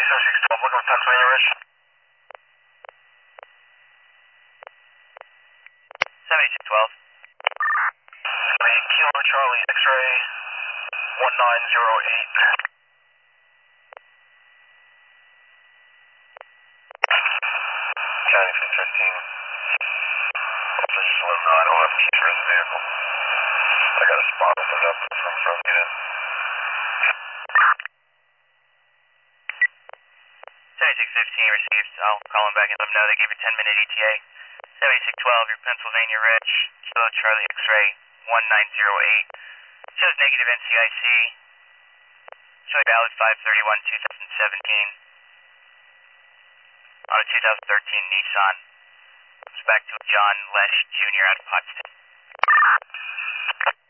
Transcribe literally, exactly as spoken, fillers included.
six twelve, looking for Pennsylvania Ridge. seventy-six twelve. Kilo Charlie, X-ray one nine zero eight. County six fifteen. Just to let them know I don't have keys for his vehicle. I got a spot opened up from from get in. seventy-six fifteen received. I'll call him back and let him know they gave you ten minute E T A. seventy-six twelve, your Pennsylvania Ridge, Kilo Charlie X-ray one nine zero eight. Shows negative N C I C. Show valid five thirty-one twenty seventeen. On a two thousand thirteen Nissan. It's back to John Lesh Junior out of Potsdam.